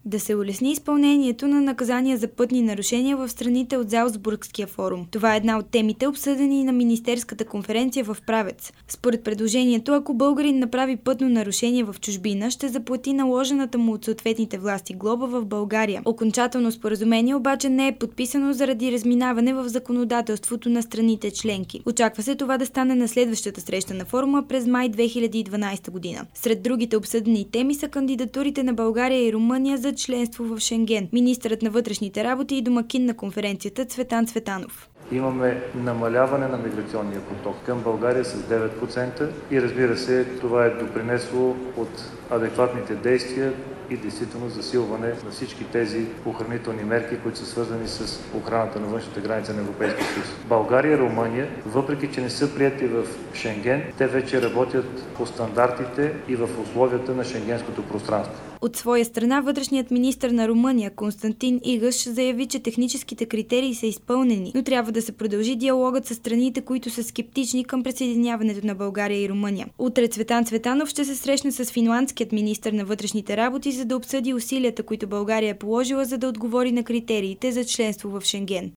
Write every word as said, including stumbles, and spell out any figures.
Да се улесни изпълнението на наказания за пътни нарушения в страните от Залцбургския форум. Това е една от темите, обсъдени на Министерската конференция в Правец. Според предложението, ако българин направи пътно нарушение в чужбина, ще заплати наложената му от съответните власти глоба в България. Окончателно споразумение обаче не е подписано заради разминаване в законодателството на страните членки. Очаква се това да стане на следващата среща на форума през май две хиляди и дванадесета година. Сред другите обсъдени теми са кандидатурите на България и Румъния за членство в Шенген. Министърът на вътрешните работи и домакин на конференцията Цветан Цветанов. Имаме намаляване на миграционния поток към България с девет процента и разбира се, това е допринесло от адекватните действия и действително засилване на всички тези охранителни мерки, които са свързани с охраната на външната граница на Европейския съюз. България и Румъния, въпреки че не са приети в Шенген, те вече работят по стандартите и в условията на шенгенското пространство. От своя страна, вътрешният министър на Румъния Константин Игаш заяви, че техническите критерии са изпълнени, но трябва да се продължи диалогът с страните, които са скептични към присъединяването на България и Румъния. Утре Цветан Цветанов ще се срещне с финландският министър на вътрешните работи, за да обсъди усилията, които България е положила, за да отговори на критериите за членство в Шенген.